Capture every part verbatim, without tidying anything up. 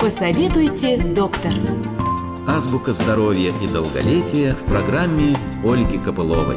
Посоветуйте, доктор. Азбука здоровья и долголетия в программе Ольги Копыловой.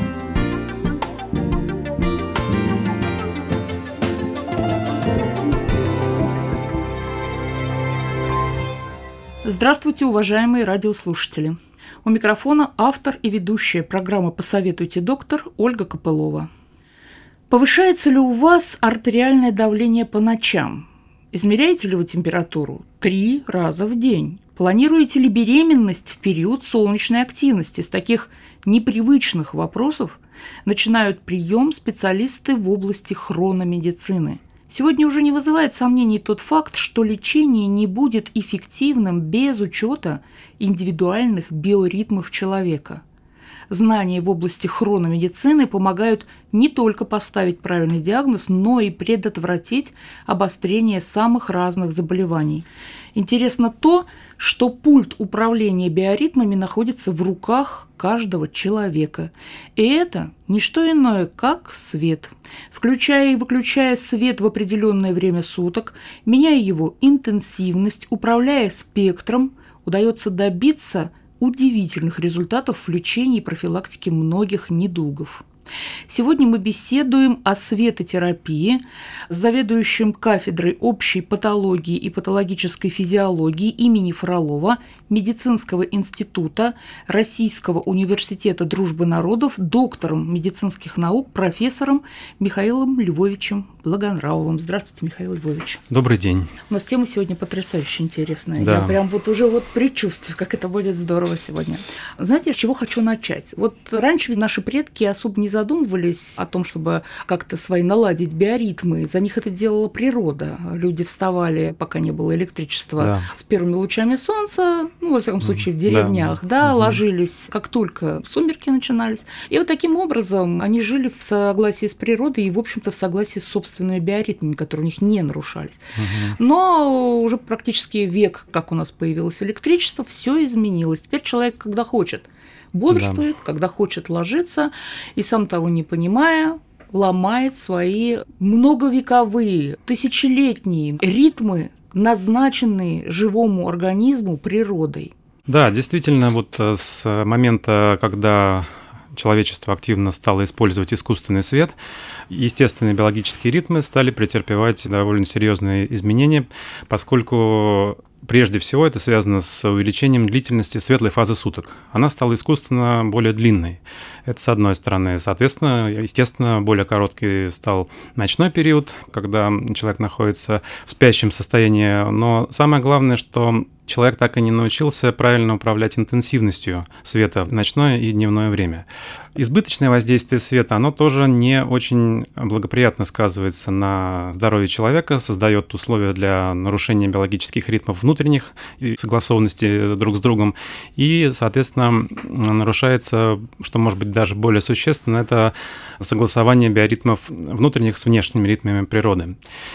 Здравствуйте, уважаемые радиослушатели. У микрофона автор и ведущая программы «Посоветуйте, доктор» Ольга Копылова. Повышается ли у вас артериальное давление по ночам? Измеряете ли вы температуру три раза в день? Планируете ли беременность в период солнечной активности? С таких непривычных вопросов начинают прием специалисты в области хрономедицины. Сегодня уже не вызывает сомнений тот факт, что лечение не будет эффективным без учета индивидуальных биоритмов человека. Знания в области хрономедицины помогают не только поставить правильный диагноз, но и предотвратить обострение самых разных заболеваний. Интересно то, что пульт управления биоритмами находится в руках каждого человека. И это не что иное, как свет. Включая и выключая свет в определенное время суток, меняя его интенсивность, управляя спектром, удается добиться удивительных результатов в лечении и профилактике многих недугов. Сегодня мы беседуем о светотерапии с заведующим кафедрой общей патологии и патологической физиологии имени Фролова Медицинского института Российского университета дружбы народов, доктором медицинских наук, профессором Михаилом Львовичем Благонравовым. Здравствуйте, Михаил Львович. Добрый день. У нас тема сегодня потрясающе интересная. Да. Я прям вот уже вот предчувствую, как это будет здорово сегодня. Знаете, с чего хочу начать? Вот раньше наши предки особо не задумывались о том, чтобы как-то свои наладить биоритмы. За них это делала природа. Люди вставали, пока не было электричества, да, с первыми лучами солнца, ну, во всяком случае, в деревнях, да, да, ложились, как только сумерки начинались. И вот таким образом они жили в согласии с природой и, в общем-то, в согласии с собственными биоритмами, которые у них не нарушались. Угу. Но уже практически век, как у нас появилось электричество, все изменилось. Теперь человек, когда хочет, бодрствует, да, когда хочет, ложится, и сам того не понимая, ломает свои многовековые, тысячелетние ритмы, назначенные живому организму природой. Да, действительно, вот с момента, когда человечество активно стало использовать искусственный свет, естественные биологические ритмы стали претерпевать довольно серьезные изменения, поскольку прежде всего это связано с увеличением длительности светлой фазы суток. Она стала искусственно более длинной. Это с одной стороны. Соответственно, естественно, более короткий стал ночной период, когда человек находится в спящем состоянии. Но самое главное, что человек так и не научился правильно управлять интенсивностью света в ночное и дневное время. Избыточное воздействие света, оно тоже не очень благоприятно сказывается на здоровье человека, создает условия для нарушения биологических ритмов внутренних и согласованности друг с другом, и, соответственно, нарушается, что может быть даже более существенно, это согласование биоритмов внутренних с внешними ритмами природы.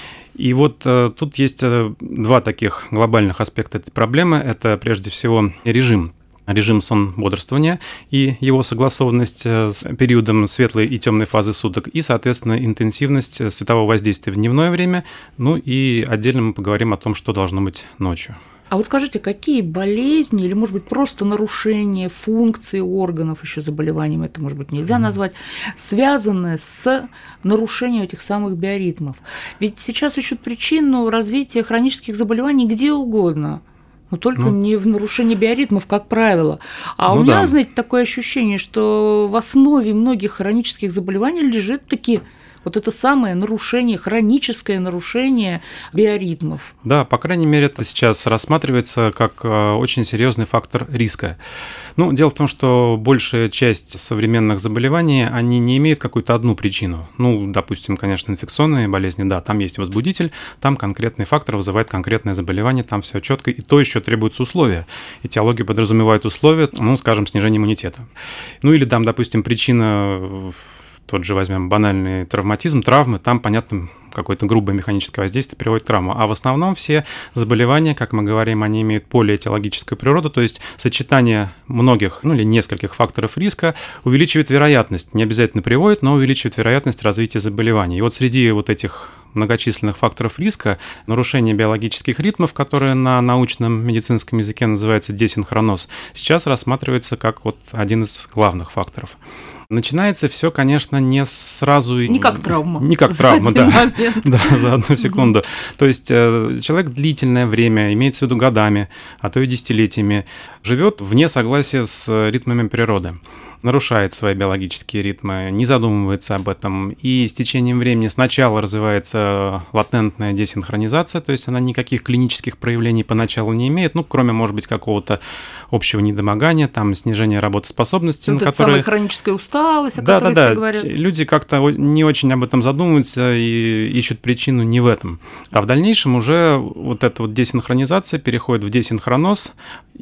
И вот э, тут есть э, два таких глобальных аспекта этой проблемы. Это прежде всего режим. Режим сон-бодрствования и его согласованность с периодом светлой и темной фазы суток, и, соответственно, интенсивность светового воздействия в дневное время. Ну и отдельно мы поговорим о том, что должно быть ночью. А вот скажите, какие болезни или, может быть, просто нарушение функции органов, еще заболеванием это, может быть, нельзя назвать, связаны с нарушением этих самых биоритмов? Ведь сейчас ищут причину развития хронических заболеваний где угодно, но только ну, не в нарушении биоритмов, как правило. А ну, у меня, да, знаете, такое ощущение, что в основе многих хронических заболеваний лежит таки вот это самое нарушение, хроническое нарушение биоритмов. Да, по крайней мере, это сейчас рассматривается как очень серьезный фактор риска. Ну, дело в том, что большая часть современных заболеваний, они не имеют какую-то одну причину. Ну, допустим, конечно, инфекционные болезни, да, там есть возбудитель, там конкретный фактор вызывает конкретное заболевание, там все четко, и то еще требуются условия. Этиология подразумевает условия, ну, скажем, снижение иммунитета. Ну, или там, допустим, причина тот же возьмем банальный травматизм, травмы, там, понятно, какое-то грубое механическое воздействие приводит к травмам. А в основном все заболевания, как мы говорим, они имеют полиэтиологическую природу, то есть сочетание многих, ну или нескольких факторов риска увеличивает вероятность, не обязательно приводит, но увеличивает вероятность развития заболеваний. И вот среди вот этих многочисленных факторов риска, нарушение биологических ритмов, которое на научном медицинском языке называется десинхроноз, сейчас рассматривается как вот один из главных факторов. Начинается все, конечно, не сразу... Не как травма. Не как травма, да. Да, за одну секунду. То есть человек длительное время, имеется в виду годами, а то и десятилетиями, живет вне согласия с ритмами природы, нарушает свои биологические ритмы, не задумывается об этом, и с течением времени сначала развивается латентная десинхронизация, то есть она никаких клинических проявлений поначалу не имеет, ну, кроме, может быть, какого-то общего недомогания, там, снижения работоспособности. Вот на это которые... самая хроническая усталость, о да, которой да, все да. говорят. Люди как-то не очень об этом задумываются и ищут причину не в этом. А в дальнейшем уже вот эта вот десинхронизация переходит в десинхроноз,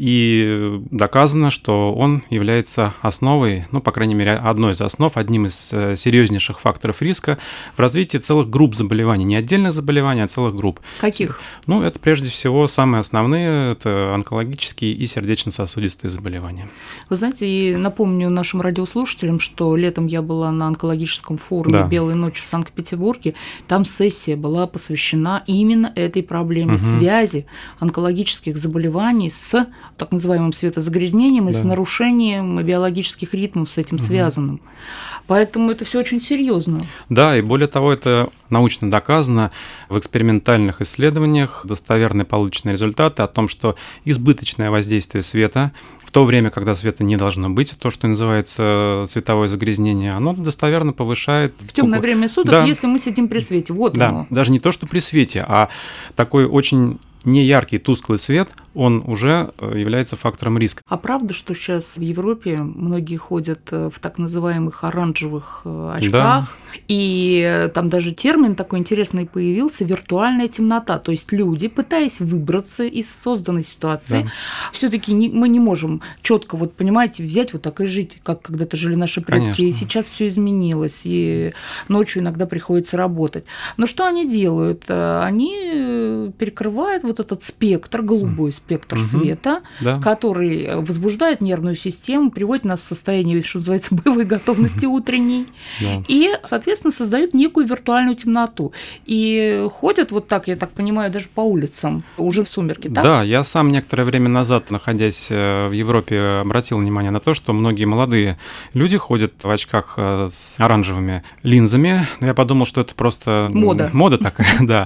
и доказано, что он является основой, ну, по крайней мере, одной из основ, одним из серьезнейших факторов риска в развитии целых групп заболеваний. Не отдельных заболеваний, а целых групп. Каких? Ну, это прежде всего самые основные, это онкологические и сердечно-сосудистые заболевания. Вы знаете, и напомню нашим радиослушателям, что летом я была на онкологическом форуме Да. «Белые ночи» в Санкт-Петербурге. Там сессия была посвящена именно этой проблеме, Угу. связи онкологических заболеваний с так называемым светозагрязнением и Да. с нарушением биологических ритмов с этим связанным. Поэтому это все очень серьезно. Да, и более того, это научно доказано в экспериментальных исследованиях, достоверные полученные результаты о том, что избыточное воздействие света в то время, когда света не должно быть, то, что называется световое загрязнение, оно достоверно повышает... В темное время суток, Да. если мы сидим при свете. Вот Да, оно. даже не то, что при свете, а такой очень неяркий, тусклый свет, он уже является фактором риска. А правда, что сейчас в Европе многие ходят в так называемых оранжевых очках, и там даже термин такой интересный появился — виртуальная темнота. То есть люди, пытаясь выбраться из созданной ситуации, Да. все-таки не, мы не можем четко, вот понимаете, взять вот так и жить, как когда-то жили наши предки. Конечно. И сейчас все изменилось, и ночью иногда приходится работать. Но что они делают? Они перекрывают вот этот спектр, голубой спектр Мгм. света, Да. который возбуждает нервную систему, приводит нас в состояние, что называется, боевой готовности утренней, Да. и, соответственно, создают некую виртуальную темноту. И ходят вот так, я так понимаю, даже по улицам, уже в сумерки, так? Да, я сам некоторое время назад, находясь в Европе, обратил внимание на то, что многие молодые люди ходят в очках с оранжевыми линзами. Я подумал, что это просто Мода. Мода такая, да.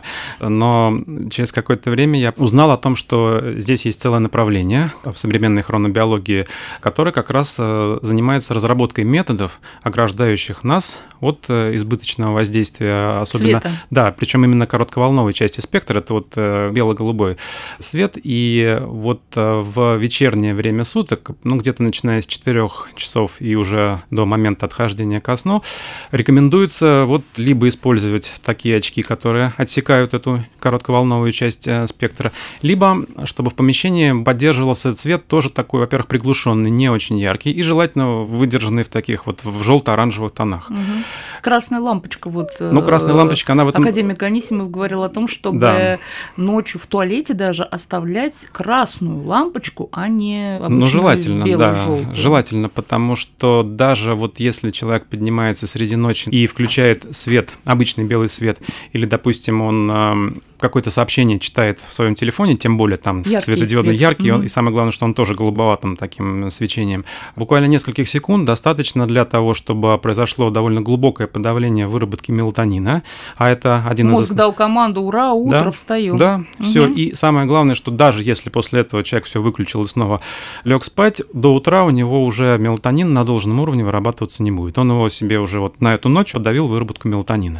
Но через какое-то время я узнал о том, что здесь есть целое направление в современной хронобиологии, которое как раз занимается разработкой методов, ограждающих нас от избыточного воздействия, особенно... Света. Да, причем именно коротковолновой части спектра, это вот бело-голубой свет, и вот в вечернее время суток, ну где-то начиная с четырёх часов и уже до момента отхождения ко сну, рекомендуется вот либо использовать такие очки, которые отсекают эту коротковолновую часть спектра, либо чтобы в помещении поддерживался цвет тоже такой, во-первых, приглушенный, не очень яркий и желательно выдержанный в таких вот в желто-оранжевых тонах. Угу. Красная лампочка, вот Ну, красная лампочка, она в этом... академик Анисимов говорил о том, чтобы Да. ночью в туалете даже оставлять красную лампочку, а не обычную Ну, желательно, да, бело-желтую. желательно, потому что даже вот если человек поднимается среди ночи и включает свет, обычный белый свет, или, допустим, он э, какое-то сообщение читает в своем телефоне, тем более там Яркий светодиодный свет. яркий, он, Мгм. и самое главное, что он тоже голубоватым таким свечением. Буквально нескольких секунд достаточно для того, чтобы произошло довольно глубокое подавление выработки мелатонина, а это один Мозг из... дал команду: ура, утро, Да, встаем. Да, все. Мгм. И самое главное, что даже если после этого человек все выключил и снова лег спать, до утра у него уже мелатонин на должном уровне вырабатываться не будет. Он его себе уже вот на эту ночь подавил выработку мелатонина.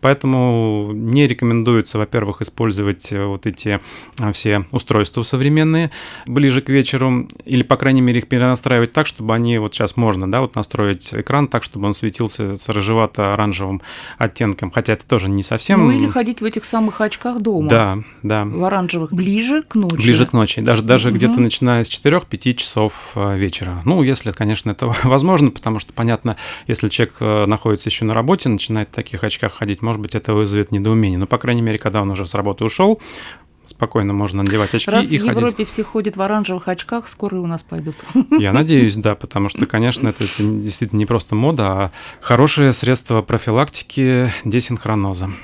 Поэтому не рекомендуется, во-первых, использовать вот эти а, все устройства современные ближе к вечеру, или, по крайней мере, их перенастраивать так, чтобы они, вот сейчас можно, да, вот настроить экран так, чтобы он светился с рыжевато-оранжевым оттенком, хотя это тоже не совсем... Ну или ходить в этих самых очках дома. Да, да. В оранжевых. Ближе к ночи. Ближе к ночи, даже, даже Мгм. где-то начиная с четырёх-пяти часов э, вечера. Ну, если, конечно, это возможно, потому что, понятно, если человек э, находится еще на работе, начинает в таких очках ходить, может быть, это вызовет недоумение. Но, по крайней мере, когда он уже с работы ушел, спокойно можно надевать очки Раз и в ходить. Европе все ходят в оранжевых очках, скоро и у нас пойдут. Я надеюсь, да, потому что, конечно, это, это действительно не просто мода, а хорошее средство профилактики десинхроноза.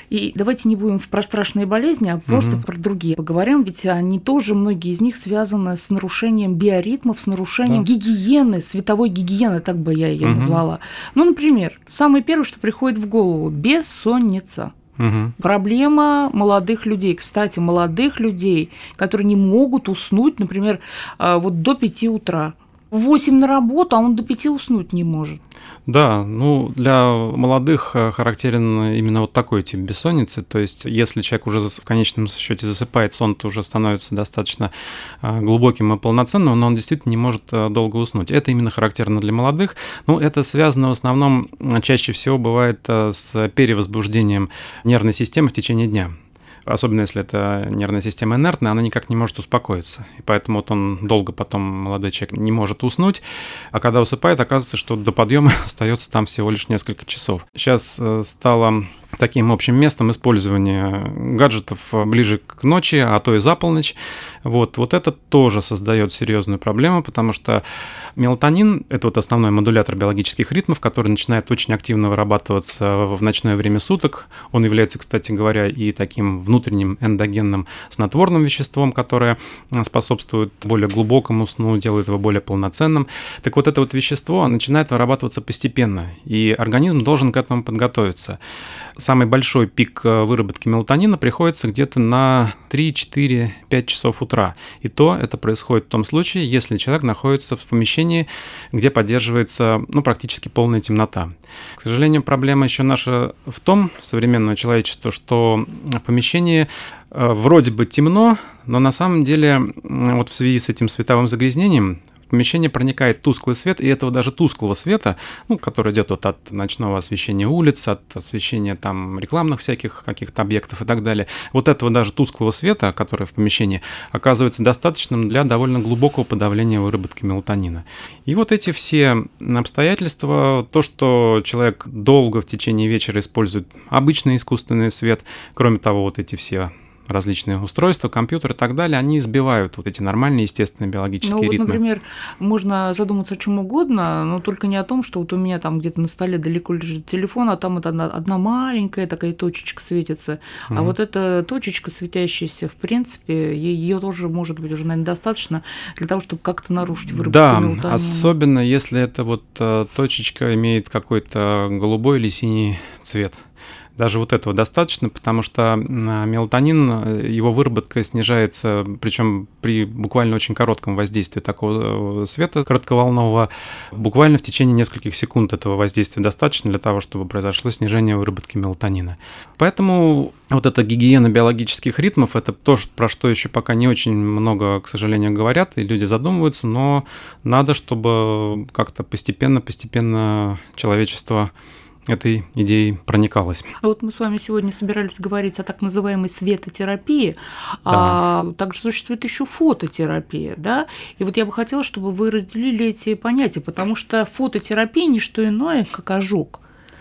И давайте не будем про страшные болезни, а просто угу. про другие поговорим, ведь они тоже, многие из них связаны с нарушением биоритмов, с нарушением да. гигиены, световой гигиены, так бы я ее угу. назвала. Ну, например, самое первое, что приходит в голову – бессонница. Угу. Проблема молодых людей. Кстати, молодых людей, которые не могут уснуть, например, вот до пяти утра. В восемь на работу, а он до пяти уснуть не может. Да, ну для молодых характерен именно вот такой тип бессонницы. То есть, если человек уже в конечном счете засыпает, сон-то уже становится достаточно глубоким и полноценным, но он действительно не может долго уснуть. Это именно характерно для молодых. Ну, это связано в основном, чаще всего бывает с перевозбуждением нервной системы в течение дня. Особенно если это нервная система инертная, она никак не может успокоиться. И поэтому вот он долго потом, молодой человек, не может уснуть, а когда усыпает, оказывается, что до подъема остается там всего лишь несколько часов. Сейчас стало таким общим местом использования гаджетов ближе к ночи, а то и за полночь. Вот, вот это тоже создает серьезную проблему, потому что мелатонин – это вот основной модулятор биологических ритмов, который начинает очень активно вырабатываться в ночное время суток. Он является, кстати говоря, и таким внутренним эндогенным снотворным веществом, которое способствует более глубокому сну, делает его более полноценным. Так вот, это вот вещество начинает вырабатываться постепенно, и организм должен к этому подготовиться. Самый большой пик выработки мелатонина приходится где-то на три, четыре, пять часов утра. И то это происходит в том случае, если человек находится в помещении, где поддерживается ну, практически полная темнота. К сожалению, проблема еще наша в том, современного человечества, что в помещении вроде бы темно, но на самом деле вот в связи с этим световым загрязнением в помещение проникает тусклый свет, и этого даже тусклого света, ну, который идет вот от ночного освещения улиц, от освещения там рекламных всяких каких-то объектов и так далее, вот этого даже тусклого света, который в помещении, оказывается достаточным для довольно глубокого подавления выработки мелатонина. И вот эти все обстоятельства, то, что человек долго в течение вечера использует обычный искусственный свет, кроме того, вот эти все различные устройства, компьютеры и так далее, они сбивают вот эти нормальные, естественные биологические ну, вот, ритмы. Например, можно задуматься о чем угодно, но только не о том, что вот у меня там где-то на столе далеко лежит телефон, а там вот одна, одна маленькая такая точечка светится. Mm-hmm. А вот эта точечка светящаяся, в принципе, ее тоже может быть уже, наверное, достаточно для того, чтобы как-то нарушить выработку да, мелатонина. Да, особенно если эта вот точечка имеет какой-то голубой или синий цвет. Даже вот этого достаточно, потому что мелатонин, его выработка снижается, причем при буквально очень коротком воздействии такого света коротковолнового, буквально в течение нескольких секунд этого воздействия достаточно для того, чтобы произошло снижение выработки мелатонина. Поэтому вот эта гигиена биологических ритмов – это то, про что еще пока не очень много, к сожалению, говорят, и люди задумываются, но надо, чтобы как-то постепенно-постепенно человечество этой идеей проникалась. Вот мы с вами сегодня собирались говорить о так называемой светотерапии, да. А также существует еще фототерапия, да? И вот я бы хотела, чтобы вы разделили эти понятия, потому что фототерапия не что иное, как ожог.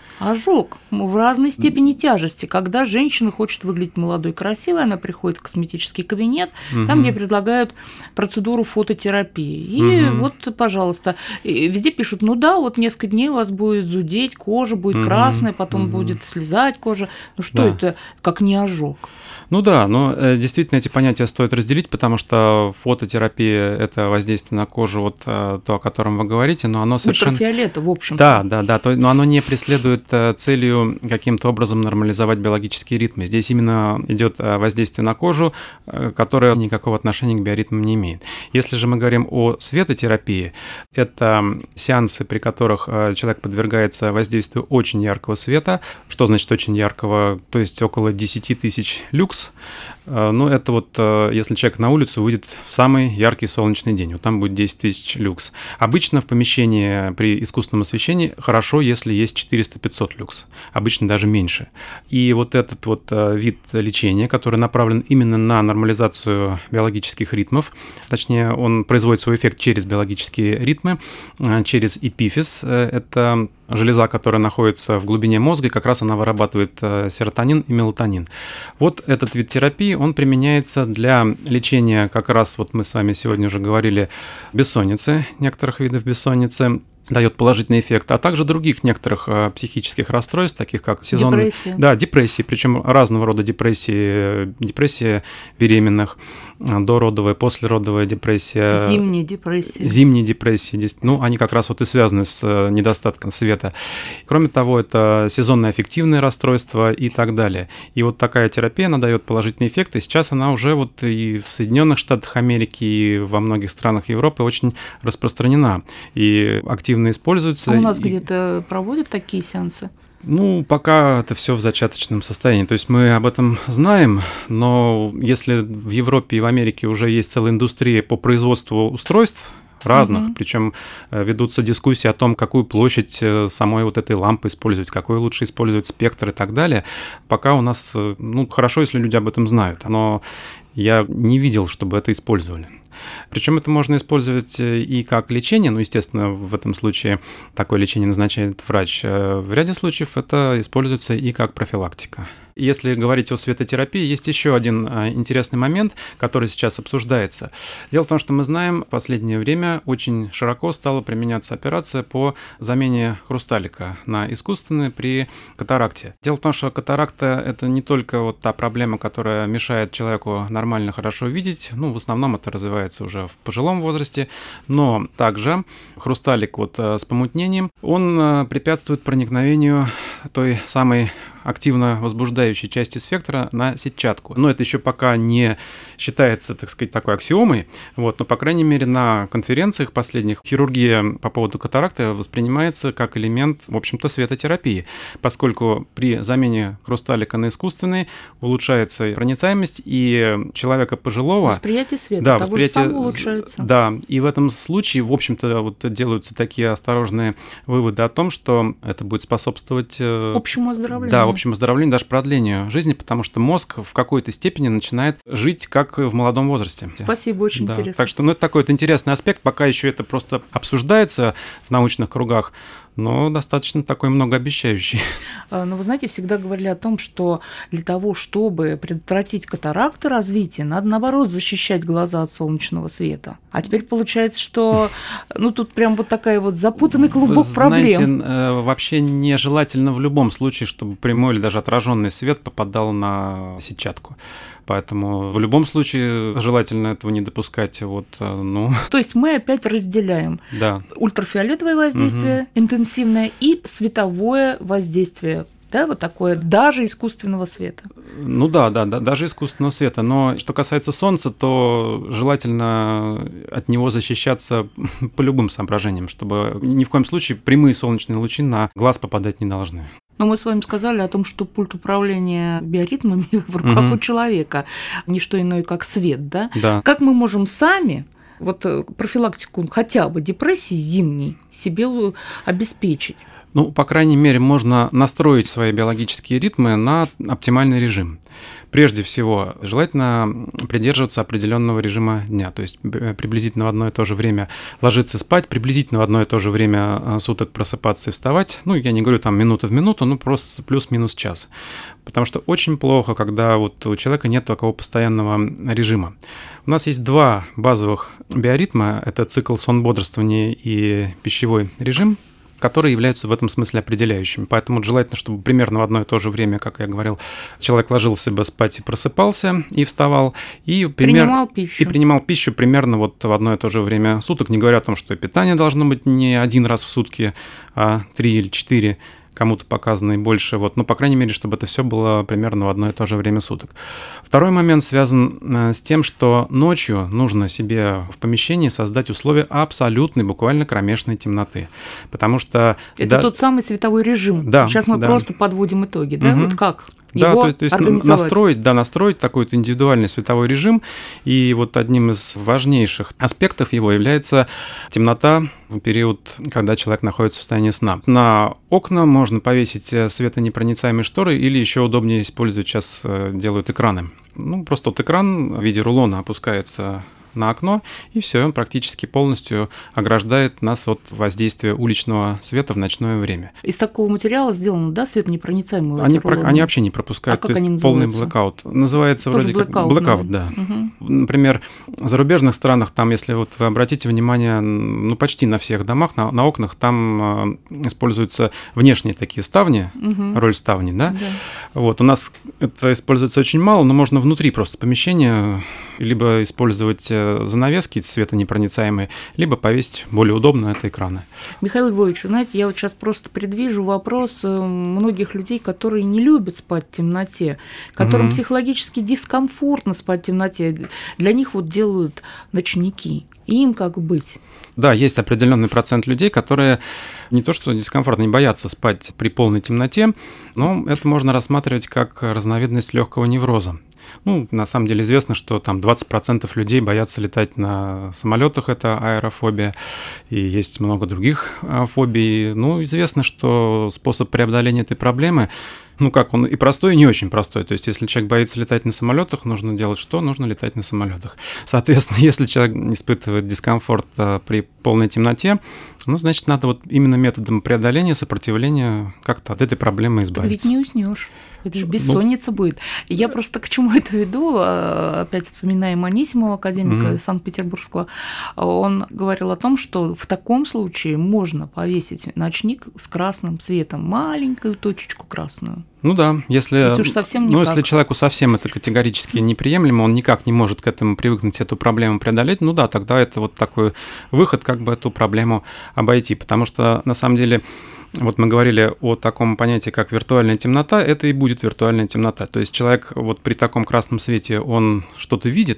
Ожог в разной степени тяжести. Когда женщина хочет выглядеть молодой, красивой, она приходит в косметический кабинет, угу. там ей предлагают процедуру фототерапии. И угу. вот, пожалуйста, везде пишут, ну да, вот несколько дней у вас будет зудеть, кожа будет угу. красная, потом угу. будет слезать кожа. Ну что да. это, как не ожог? Ну да, но действительно эти понятия стоит разделить, потому что фототерапия – это воздействие на кожу, вот то, о котором вы говорите, но оно совершенно… Ультрафиолета, в общем-то. Да, да, да, то, но оно не преследует целью каким-то образом нормализовать биологические ритмы. Здесь именно идет воздействие на кожу, которое никакого отношения к биоритмам не имеет. Если же мы говорим о светотерапии, это сеансы, при которых человек подвергается воздействию очень яркого света. Что значит очень яркого? То есть около десять тысяч люкс. Ну, это вот если человек на улицу выйдет в самый яркий солнечный день, вот там будет десять тысяч люкс. Обычно в помещении при искусственном освещении хорошо, если есть четыреста-пятьсот люкс, обычно даже меньше. И вот этот вот вид лечения, который направлен именно на нормализацию биологических ритмов, точнее, он производит свой эффект через биологические ритмы, через эпифиз, это железа, которая находится в глубине мозга, и как раз она вырабатывает серотонин и мелатонин. Вот этот вид терапии, он применяется для лечения, как раз вот мы с вами сегодня уже говорили, бессонницы, некоторых видов бессонницы. дает положительный эффект, а также других некоторых э, психических расстройств, таких как сезонные... Депрессия. Да, депрессии, причем разного рода депрессии, депрессия беременных, дородовая, послеродовая депрессия. Зимняя депрессия. Зимние депрессии, ну, они как раз вот и связаны с недостатком света. Кроме того, это сезонное аффективное расстройство и так далее. И вот такая терапия, она дает положительный эффект, и сейчас она уже вот и в Соединенных Штатах Америки, и во многих странах Европы очень распространена и активно используется. А у нас и... где-то проводят такие сеансы? Ну, пока это все в зачаточном состоянии. То есть мы об этом знаем, но если в Европе и в Америке уже есть целая индустрия по производству устройств разных, mm-hmm. причем ведутся дискуссии о том, какую площадь самой вот этой лампы использовать, какой лучше использовать спектр и так далее, пока у нас, ну, хорошо, если люди об этом знают, но я не видел, чтобы это использовали. Причем это можно использовать и как лечение, ну, естественно, в этом случае такое лечение назначает врач. В ряде случаев это используется и как профилактика. Если говорить о светотерапии, есть еще один интересный момент, который сейчас обсуждается. Дело в том, что мы знаем, в последнее время очень широко стала применяться операция по замене хрусталика на искусственный при катаракте. Дело в том, что катаракта – это не только вот та проблема, которая мешает человеку нормально, хорошо видеть, ну, в основном это развивается уже в пожилом возрасте, но также хрусталик вот с помутнением, он препятствует проникновению той самой активно возбуждающей части спектра на сетчатку. Но это еще пока не считается, так сказать, такой аксиомой, вот, но, по крайней мере, на конференциях последних хирургия по поводу катаракты воспринимается как элемент, в общем-то, светотерапии, поскольку при замене хрусталика на искусственный улучшается проницаемость, и человека пожилого... Восприятие света, да, того восприятие, же самого улучшается. Да, и в этом случае, в общем-то, вот делаются такие осторожные выводы о том, что это будет способствовать... Общему оздоровлению. Да, общему оздоровлению, даже продлению жизни, потому что мозг в какой-то степени начинает жить как в молодом возрасте. Спасибо, очень да. интересно. Так что, ну, это такой вот интересный аспект, пока еще это просто обсуждается в научных кругах, но достаточно такой многообещающий. Но вы знаете, всегда говорили о том, что для того, чтобы предотвратить катаракты развитие, надо, наоборот, защищать глаза от солнечного света. А теперь получается, что ну тут прям вот такая вот запутанный клубок Вы проблем. Знаете, вообще нежелательно в любом случае, чтобы прямой или даже отраженный свет попадал на сетчатку. Поэтому в любом случае желательно этого не допускать. Вот, ну. То есть мы опять разделяем да. ультрафиолетовое воздействие, угу. интенсивное, и световое воздействие. Да, вот такое, даже искусственного света. Ну да, да, да, даже искусственного света. Но что касается Солнца, то желательно от него защищаться по любым соображениям, чтобы ни в коем случае прямые солнечные лучи на глаз попадать не должны. Но мы с вами сказали о том, что пульт управления биоритмами в руках mm-hmm. у человека, не что иное, как свет, да? Да. Как мы можем сами вот профилактику хотя бы депрессии зимней себе обеспечить? Ну, по крайней мере, можно настроить свои биологические ритмы на оптимальный режим. Прежде всего, желательно придерживаться определенного режима дня, то есть приблизительно в одно и то же время ложиться спать, приблизительно в одно и то же время суток просыпаться и вставать. Ну, я не говорю там минута в минуту, ну, просто плюс-минус час. Потому что очень плохо, когда вот у человека нет такого постоянного режима. У нас есть два базовых биоритма, это цикл сон-бодрствования и пищевой режим, которые являются в этом смысле определяющими. Поэтому желательно, чтобы примерно в одно и то же время, как я говорил, человек ложился бы спать и просыпался, и вставал, и, пример... принимал пищу. и принимал пищу примерно вот в одно и то же время суток, не говоря о том, что питание должно быть не один раз в сутки, а три или четыре, кому-то показано и больше, вот, но, по крайней мере, чтобы это все было примерно в одно и то же время суток. Второй момент связан с тем, что ночью нужно себе в помещении создать условия абсолютной, буквально кромешной темноты, потому что... Это да, тот самый световой режим. Да, Сейчас мы да. просто подводим итоги, да? Угу. Вот как? Да, его то, то есть организовать. настроить, да, настроить такой вот индивидуальный световой режим, и вот одним из важнейших аспектов его является темнота в период, когда человек находится в состоянии сна. На окна можно повесить светонепроницаемые шторы, или еще удобнее использовать, сейчас делают экраны. Ну, просто вот экран в виде рулона опускается на окно, и все, он практически полностью ограждает нас от воздействия уличного света в ночное время. Из такого материала сделано, да, светонепроницаемый? Они, про, они вообще не пропускают, а то есть полный блэкаут. Называется Тоже вроде blackout, как блэкаут, да. Угу. Например, в зарубежных странах, там, если вот вы обратите внимание, ну, почти на всех домах, на, на окнах, там используются внешние такие ставни, угу. роль ставни, да? Да. Вот, у нас это используется очень мало, но можно внутри просто помещения либо использовать занавески светонепроницаемые, либо повесить более удобно это экраны. Михаил Львович, знаете, я вот сейчас просто предвижу вопрос многих людей, которые не любят спать в темноте, которым угу. психологически дискомфортно спать в темноте. Для них вот делают ночники. Им как быть? Да, есть определенный процент людей, которые не то что дискомфортно, не боятся спать при полной темноте, но это можно рассматривать как разновидность легкого невроза. Ну, на самом деле известно, что там двадцать процентов людей боятся летать на самолетах, это аэрофобия, и есть много других фобий. Ну, известно, что способ преодоления этой проблемы, ну как, он и простой, и не очень простой. То есть, если человек боится летать на самолетах, нужно делать что? Нужно летать на самолетах. Соответственно, если человек испытывает дискомфорт при полной темноте, ну, значит, надо вот именно методом преодоления, сопротивления как-то от этой проблемы избавиться. Так ведь не уснешь. Это же бессонница ну, будет. Я просто к чему это веду, опять вспоминаем Анисимова, академика mm-hmm. Санкт-Петербургского, он говорил о том, что в таком случае можно повесить ночник с красным цветом, маленькую точечку красную. Ну да, если, уж совсем ну, если человеку совсем это категорически неприемлемо, он никак не может к этому привыкнуть, эту проблему преодолеть, ну да, тогда это вот такой выход, как бы эту проблему обойти, потому что на самом деле вот мы говорили о таком понятии, как виртуальная темнота, это и будет виртуальная темнота, то есть человек вот при таком красном свете, он что-то видит,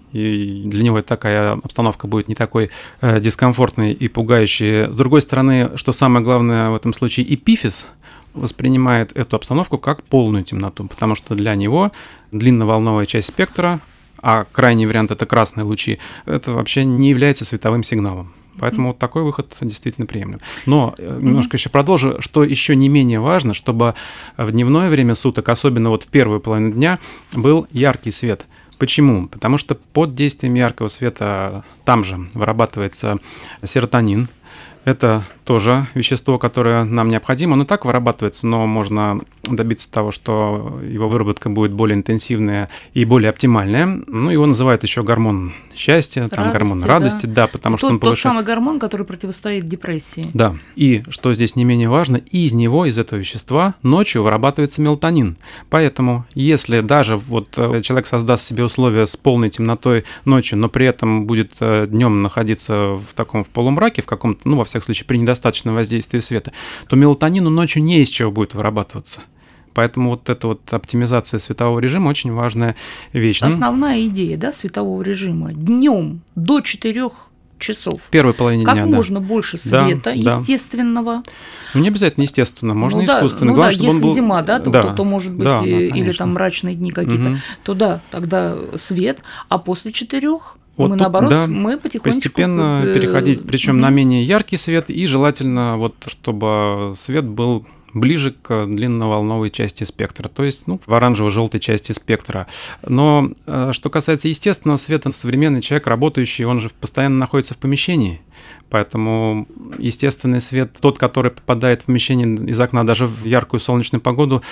и для него такая обстановка будет не такой э, дискомфортной и пугающей. С другой стороны, что самое главное в этом случае, эпифиз воспринимает эту обстановку как полную темноту, потому что для него длинноволновая часть спектра, а крайний вариант – это красные лучи, это вообще не является световым сигналом. Поэтому mm-hmm. вот такой выход действительно приемлем. Но mm-hmm. немножко еще продолжу, что еще не менее важно, чтобы в дневное время суток, особенно вот в первую половину дня, был яркий свет. Почему? Потому что под действием яркого света там же вырабатывается серотонин. Это тоже вещество, которое нам необходимо. Он и так вырабатывается, но можно добиться того, что его выработка будет более интенсивная и более оптимальная. Ну, его называют еще гормон счастья, там, радости, гормон радости, да, да потому и что тот, он повышает... Тот самый гормон, который противостоит депрессии. Да, и что здесь не менее важно, из него, из этого вещества ночью вырабатывается мелатонин. Поэтому, если даже вот человек создаст себе условия с полной темнотой ночью, но при этом будет днем находиться в таком в полумраке, в каком-то, ну, во всяком случае, при недостаточном воздействии света, то мелатонину ночью не из чего будет вырабатываться. Поэтому вот эта вот оптимизация светового режима очень важная вещь. Основная идея, да, светового режима днем до четырёх часов. В первой половине как дня, Как можно да. больше света, да, естественного. Ну, не обязательно естественно, можно ну, искусственно. Да, ну Главное, да, если был... зима, да, то, да, то, то может быть, да, да, или там мрачные дни какие-то, угу. то да, тогда свет, а после четырех вот мы, тут, наоборот, да, мы потихонечку... постепенно переходить, причем угу. на менее яркий свет, и желательно, вот, чтобы свет был ближе к длинноволновой части спектра, то есть ну, в оранжево-желтой части спектра. Но что касается естественного света, современный человек, работающий, он же постоянно находится в помещении. Поэтому естественный свет, тот, который попадает в помещение из окна даже в яркую солнечную погоду,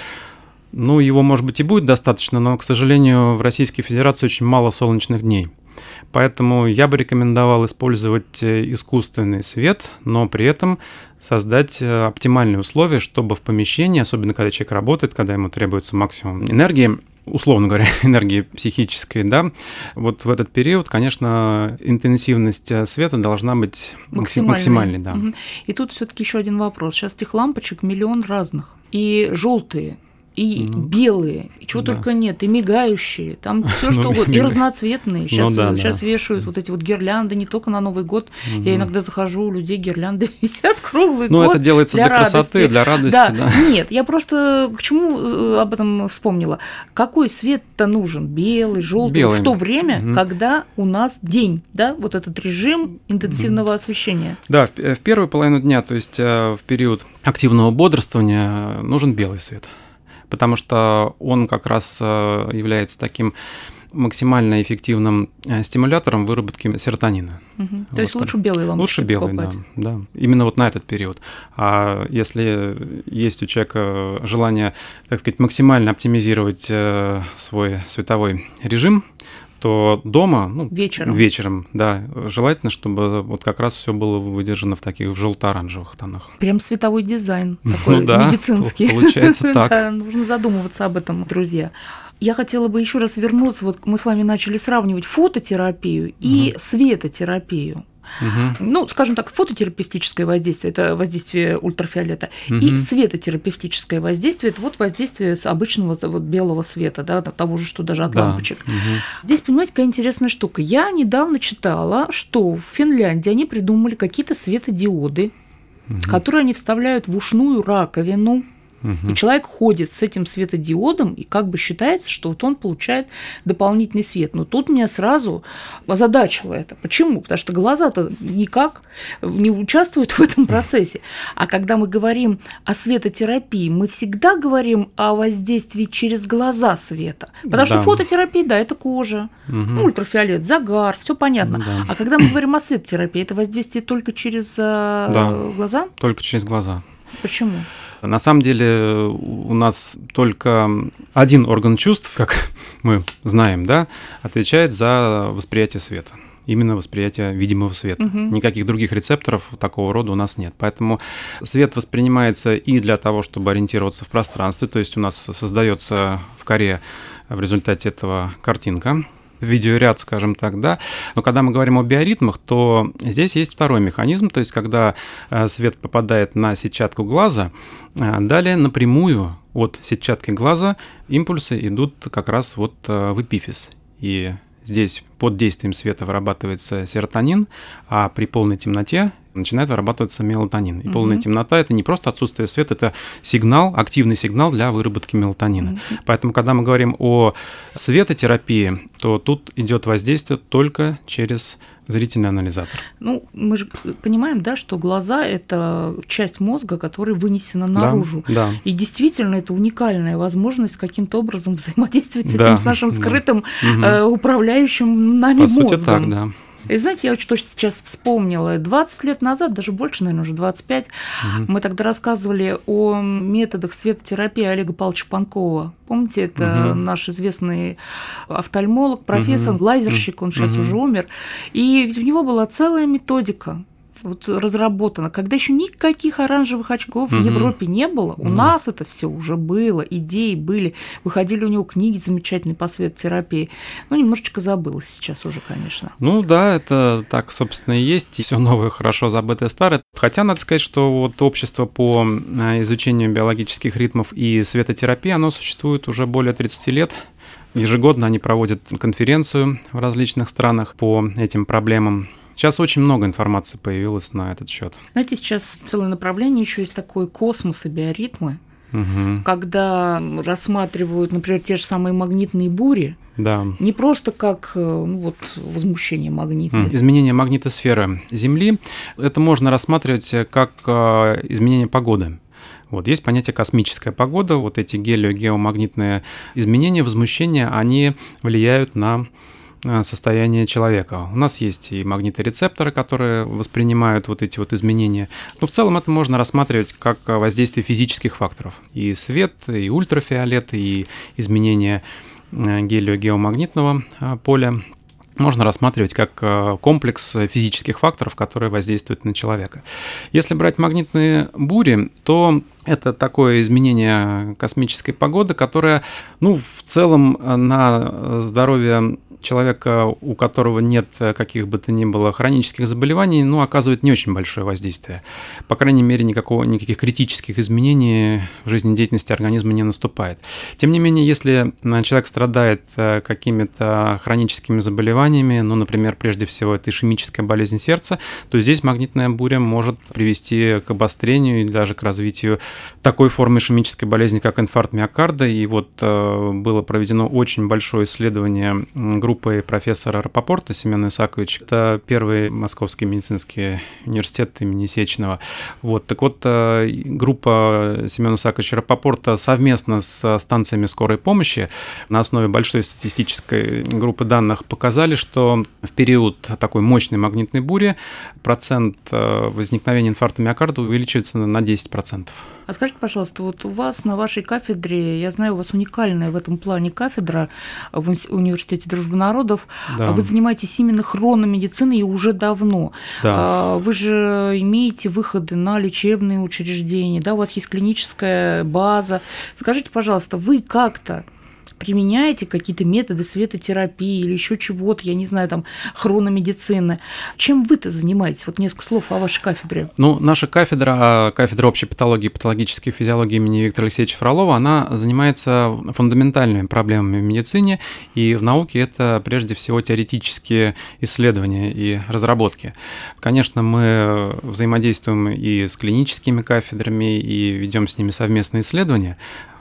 ну, его, может быть, и будет достаточно, но, к сожалению, в Российской Федерации очень мало солнечных дней. Поэтому я бы рекомендовал использовать искусственный свет, но при этом создать оптимальные условия, чтобы в помещении, особенно когда человек работает, когда ему требуется максимум энергии, условно говоря, энергии психической, да, вот в этот период, конечно, интенсивность света должна быть максимальной. максимальной да. Угу. И тут все-таки еще один вопрос. Сейчас этих лампочек миллион разных. И желтые, и ну, белые, и чего да. только нет, и мигающие, там все что угодно, и разноцветные. Сейчас, ну, да, сейчас да. вешают вот эти вот гирлянды не только на Новый год. Угу. Я иногда захожу, у людей гирлянды висят круглый ну, год. Ну, это делается для, для красоты, для радости. Да. Да. Нет, я просто к чему об этом вспомнила. Какой свет-то нужен? Белый, желтый. Вот в то время, угу. когда у нас день, да, вот этот режим интенсивного угу. освещения. Да, в, в первую половину дня, то есть в период активного бодрствования, нужен белый свет. Потому что он как раз является таким максимально эффективным стимулятором выработки серотонина. Угу. Вот. То есть лучше белый лампочки Лучше белый, да, да. Именно вот на этот период. А если есть у человека желание, так сказать, максимально оптимизировать свой световой режим, то дома, ну, вечером. вечером, да, желательно, чтобы вот как раз все было выдержано в таких в желто-оранжевых тонах. Прям световой дизайн такой, ну, да, медицинский. Получается так. Да, нужно задумываться об этом, друзья. Я хотела бы еще раз вернуться, вот мы с вами начали сравнивать фототерапию и угу. светотерапию. Угу. Ну, скажем так, фототерапевтическое воздействие – это воздействие ультрафиолета, угу. и светотерапевтическое воздействие – это вот воздействие с обычного вот белого света, да, того же, что даже от да. лампочек. Угу. Здесь, понимаете, какая интересная штука. Я недавно читала, что в Финляндии они придумали какие-то светодиоды, угу. которые они вставляют в ушную раковину. И человек ходит с этим светодиодом, и как бы считается, что вот он получает дополнительный свет. Но тут меня сразу озадачило это. Почему? Потому что глаза-то никак не участвуют в этом процессе. А когда мы говорим о светотерапии, мы всегда говорим о воздействии через глаза света. Потому да. что фототерапия, да, это кожа, угу. ультрафиолет, загар, все понятно. Да. А когда мы говорим о светотерапии, это воздействие только через да. глаза? Только через глаза. Почему? На самом деле у нас только один орган чувств, как мы знаем, да, отвечает за восприятие света. Именно восприятие видимого света. Угу. Никаких других рецепторов такого рода у нас нет. Поэтому свет воспринимается и для того, чтобы ориентироваться в пространстве, то есть у нас создается в коре в результате этого картинка, видеоряд, скажем так, да. Но когда мы говорим о биоритмах, то здесь есть второй механизм, то есть когда свет попадает на сетчатку глаза, далее напрямую от сетчатки глаза импульсы идут как раз вот в эпифиз. И здесь под действием света вырабатывается серотонин, а при полной темноте начинает вырабатываться мелатонин. И mm-hmm. полная темнота – это не просто отсутствие света, это сигнал, активный сигнал для выработки мелатонина. Mm-hmm. Поэтому, когда мы говорим о светотерапии, то тут идет воздействие только через зрительный анализатор. Ну, мы же понимаем, да, что глаза – это часть мозга, которая вынесена наружу. Да, да. И действительно, это уникальная возможность каким-то образом взаимодействовать с да, этим, с нашим скрытым да. э, управляющим нами По мозгом. По сути, так, да. И знаете, я вот что сейчас вспомнила. двадцать лет назад, даже больше, наверное, уже двадцать пять, угу. мы тогда рассказывали о методах светотерапии Олега Павловича Панкова. Помните, это угу. наш известный офтальмолог, профессор, угу. лазерщик, он сейчас угу. уже умер. И ведь у него была целая методика вот разработана, когда еще никаких оранжевых очков угу. в Европе не было, у угу. нас это все уже было, идеи были, выходили у него книги замечательные по светотерапии, но немножечко забылось сейчас уже, конечно. Ну да, это так, собственно, и есть, и все новое хорошо забытое старое. Хотя надо сказать, что вот общество по изучению биологических ритмов и светотерапии, оно существует уже более тридцати лет. Ежегодно они проводят конференцию в различных странах по этим проблемам. Сейчас очень много информации появилось на этот счет. Знаете, сейчас целое направление еще есть такое космос и биоритмы, угу. когда рассматривают, например, те же самые магнитные бури, да. не просто как ну, вот, возмущение магнитное. Изменение магнитосферы Земли, это можно рассматривать как изменение погоды. Вот, есть понятие космическая погода, вот эти гелио-геомагнитные изменения, возмущения, они влияют на состояние человека. У нас есть и магниторецепторы, которые воспринимают вот эти вот изменения. Но в целом это можно рассматривать как воздействие физических факторов. И свет, и ультрафиолет, и изменение гелио-геомагнитного поля можно рассматривать как комплекс физических факторов, которые воздействуют на человека. Если брать магнитные бури, то это такое изменение космической погоды, которое, ну, в целом на здоровье человека, у которого нет каких бы то ни было хронических заболеваний, ну, оказывает не очень большое воздействие. По крайней мере, никакого, никаких критических изменений в жизнедеятельности организма не наступает. Тем не менее, если человек страдает какими-то хроническими заболеваниями, ну, например, прежде всего, это ишемическая болезнь сердца, то здесь магнитная буря может привести к обострению и даже к развитию такой формы ишемической болезни, как инфаркт миокарда. И вот было проведено очень большое исследование группой профессора Рапопорта Семена Исаковича. Это первый Московский медицинский университет имени Сеченова. Вот. Так вот, группа Семена Исаковича Рапопорта совместно с станциями скорой помощи на основе большой статистической группы данных показали, что в период такой мощной магнитной бури процент возникновения инфаркта миокарда увеличивается на десять процентов. А скажите, пожалуйста, вот у вас на вашей кафедре, я знаю, у вас уникальная в этом плане кафедра в Университете Дружбы Народов. Да. Вы занимаетесь именно хрономедициной и уже давно. Да. Вы же имеете выходы на лечебные учреждения, да, у вас есть клиническая база. Скажите, пожалуйста, вы как-то применяете какие-то методы светотерапии или еще чего-то, я не знаю, там, хрономедицины. Чем вы-то занимаетесь? Вот несколько слов о вашей кафедре. Ну, наша кафедра, кафедра общей патологии и патологической физиологии имени Виктора Алексеевича Фролова, она занимается фундаментальными проблемами в медицине, и в науке это прежде всего теоретические исследования и разработки. Конечно, мы взаимодействуем и с клиническими кафедрами, и ведем с ними совместные исследования,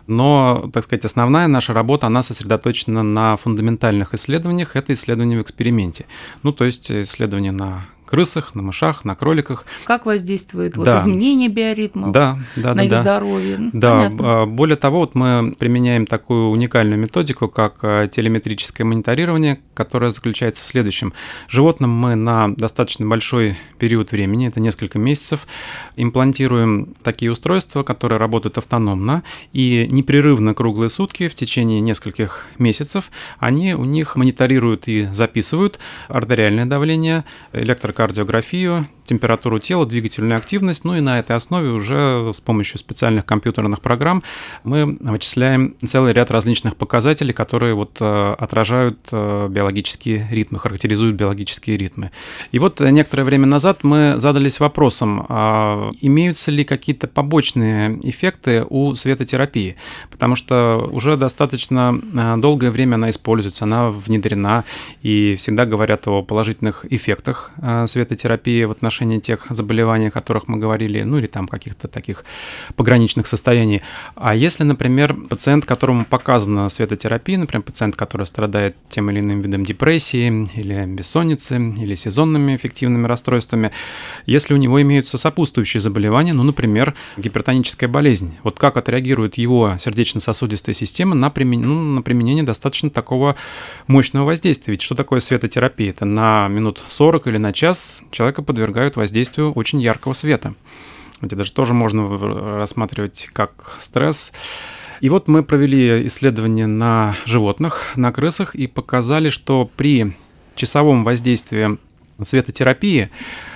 но, так сказать, основная наша работа, она сосредоточена на фундаментальных исследованиях, это исследования в эксперименте. Ну, то есть исследования на крысах, на мышах, на кроликах. Как воздействует вот, да. изменение биоритмов да, да, на да, их да. здоровье? Да, Понятно. Более того, вот мы применяем такую уникальную методику, как телеметрическое мониторирование, которое заключается в следующем. Животным мы на достаточно большой период времени, это несколько месяцев, имплантируем такие устройства, которые работают автономно и непрерывно круглые сутки в течение нескольких месяцев. Они у них мониторируют и записывают артериальное давление, электрокардиографию, температуру тела, двигательную активность, ну и на этой основе уже с помощью специальных компьютерных программ мы вычисляем целый ряд различных показателей, которые вот отражают биологические ритмы, характеризуют биологические ритмы. И вот некоторое время назад мы задались вопросом, а имеются ли какие-то побочные эффекты у светотерапии, потому что уже достаточно долгое время она используется, она внедрена, и всегда говорят о положительных эффектах светотерапии в отношении тех заболеваний, о которых мы говорили, ну или там каких-то таких пограничных состояний. А если, например, пациент, которому показана светотерапия, например, пациент, который страдает тем или иным видом депрессии или бессонницы, или сезонными эффективными расстройствами, если у него имеются сопутствующие заболевания, ну, например, гипертоническая болезнь, вот как отреагирует его сердечно-сосудистая система на применение, ну, на применение достаточно такого мощного воздействия. Ведь что такое светотерапия? Это на минут сорок или на час человека подвергают воздействию очень яркого света. Это даже тоже можно рассматривать как стресс. И вот мы провели исследование на животных, на крысах, и показали, что при часовом воздействии светотерапии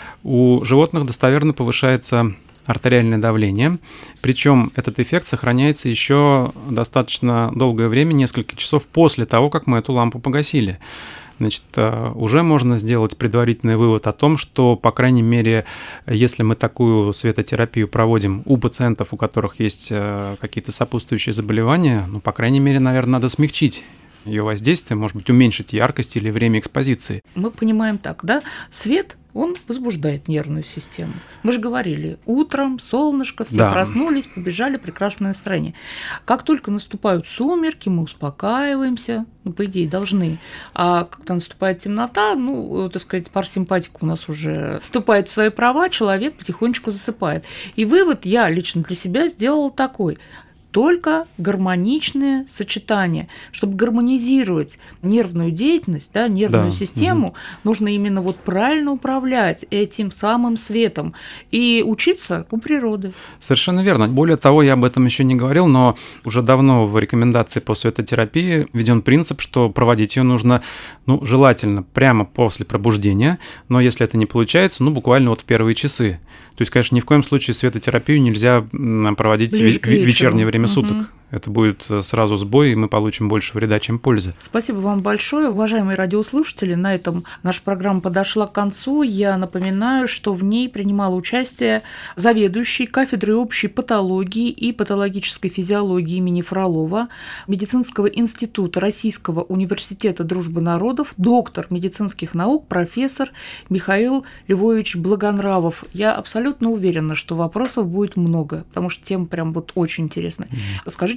у животных достоверно повышается артериальное давление, причем этот эффект сохраняется еще достаточно долгое время, несколько часов после того, как мы эту лампу погасили. Значит, уже можно сделать предварительный вывод о том, что, по крайней мере, если мы такую светотерапию проводим у пациентов, у которых есть какие-то сопутствующие заболевания, ну, по крайней мере, наверное, надо смягчить ее воздействие, может быть, уменьшить яркость или время экспозиции. Мы понимаем так, да? Свет, он возбуждает нервную систему. Мы же говорили, утром, солнышко, все да. проснулись, побежали, прекрасное настроение. Как только наступают сумерки, мы успокаиваемся, ну, по идее, должны. А когда наступает темнота, ну, так сказать, парасимпатика у нас уже вступает в свои права, человек потихонечку засыпает. И вывод я лично для себя сделала такой – только гармоничное сочетание. Чтобы гармонизировать нервную деятельность, да, нервную да. систему, угу. нужно именно вот правильно управлять этим самым светом и учиться у природы. Совершенно верно. Более того, я об этом еще не говорил, но уже давно в рекомендации по светотерапии введен принцип, что проводить ее нужно, ну, желательно прямо после пробуждения, но если это не получается, ну, буквально вот в первые часы. То есть, конечно, ни в коем случае светотерапию нельзя проводить в вечернее время суток. Угу. Это будет сразу сбой, и мы получим больше вреда, чем пользы. Спасибо вам большое, уважаемые радиослушатели. На этом наша программа подошла к концу. Я напоминаю, что в ней принимала участие заведующий кафедрой общей патологии и патологической физиологии имени Фролова Медицинского института Российского университета Дружбы народов, доктор медицинских наук, профессор Михаил Львович Благонравов. Я абсолютно уверена, что вопросов будет много, потому что тема прям вот очень интересная. Mm. Скажите,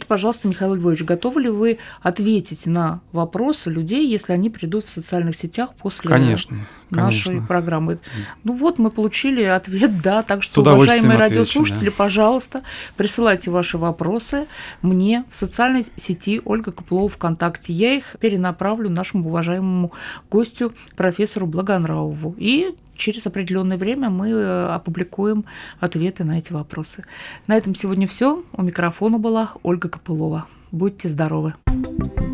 Скажите, пожалуйста, Михаил Львович, готовы ли вы ответить на вопросы людей, если они придут в социальных сетях после конечно, нашей конечно. программы? Ну вот, мы получили ответ «да», так что, С удовольствием уважаемые отвечу, радиослушатели, да. пожалуйста, присылайте ваши вопросы мне в социальной сети Ольга Копылова ВКонтакте. Я их перенаправлю нашему уважаемому гостю, профессору Благонравову. И через определенное время мы опубликуем ответы на эти вопросы. На этом сегодня все. У микрофона была Ольга Копылова. Будьте здоровы!